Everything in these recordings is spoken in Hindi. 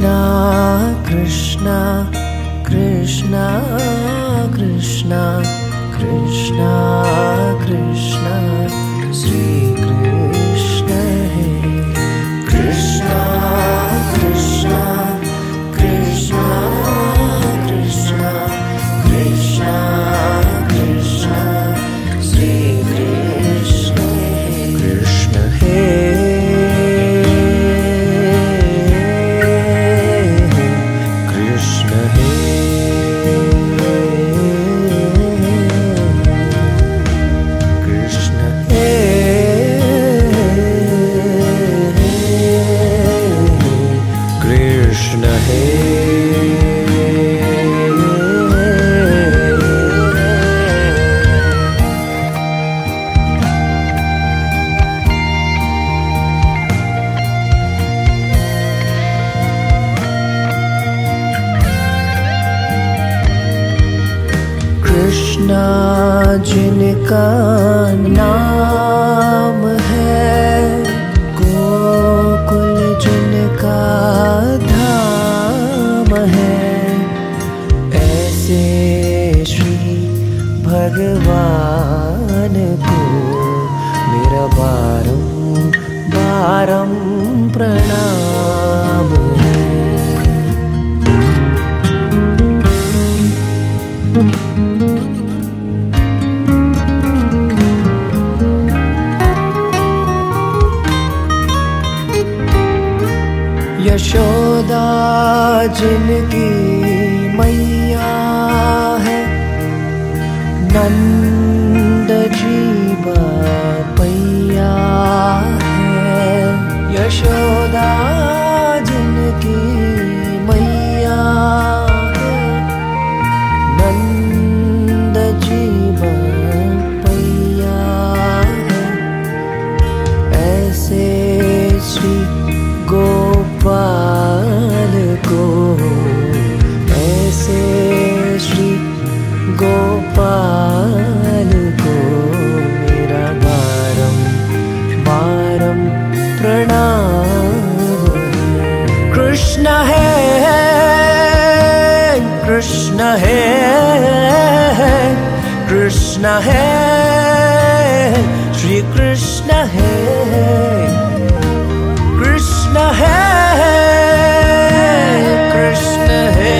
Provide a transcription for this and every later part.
Krishna Krishna Krishna Krishna Krishna Krishna Shri Krishna hai Krishna Krishna Krishna Krishna Krishna Krishna Shri Krishna Krishna hai Krishna जिनका नाम है गोकुल जिनका धाम है ऐसे श्री भगवान को मेरा बारंबार प्रणाम है। यशोदा जिनकी मैया है नंद जी बापैया है यशोदा जिनकी मैया है नंद जी बापैया है ऐसे श्री गोपाल को ऐसे श्री गोपाल को मेरा बारंबार प्रणाम। कृष्ण है कृष्ण है कृष्ण है श्री कृष्ण है कृष्ण है कृष्ण है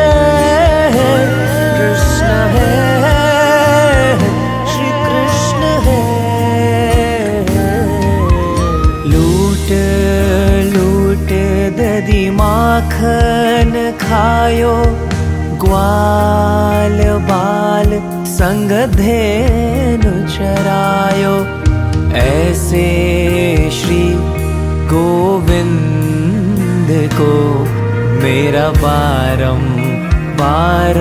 कृष्ण है श्री कृष्ण है। लूट लूट दधी माखन खायो ग्वाल बाल संग धेनु चरायो ऐसे श्री गोविंद को मेरा बारंबार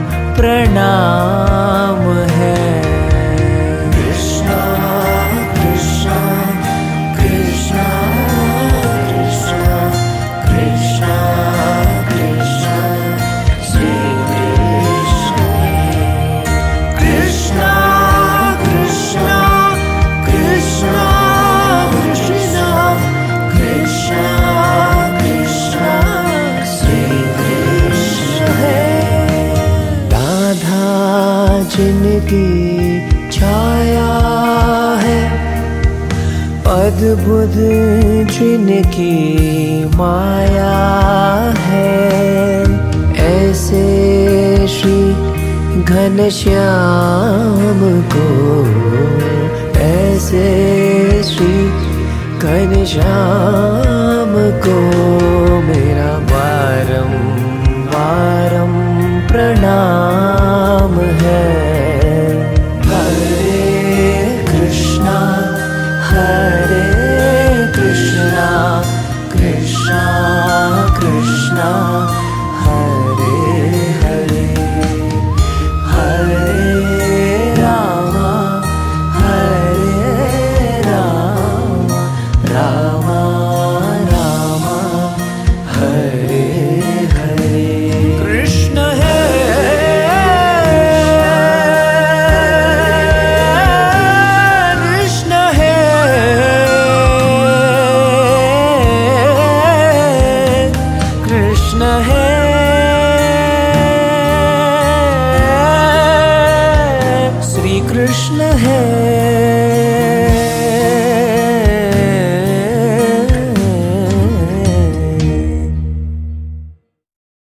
प्रणाम है। कृष्णा कृष्णा कृष्णा कृष्णा कृष्णा कृष्णा श्री कृष्ण कृष्णा कृष्णा कृष्णा कृष्णा कृष्णा श्री कृष्ण है। राधा जिनकी छाया है अद्भुत जिनकी माया है ऐसे श्री घनश्याम को ऐसे श्री घनश्याम को मेरा बारंबार प्रणाम।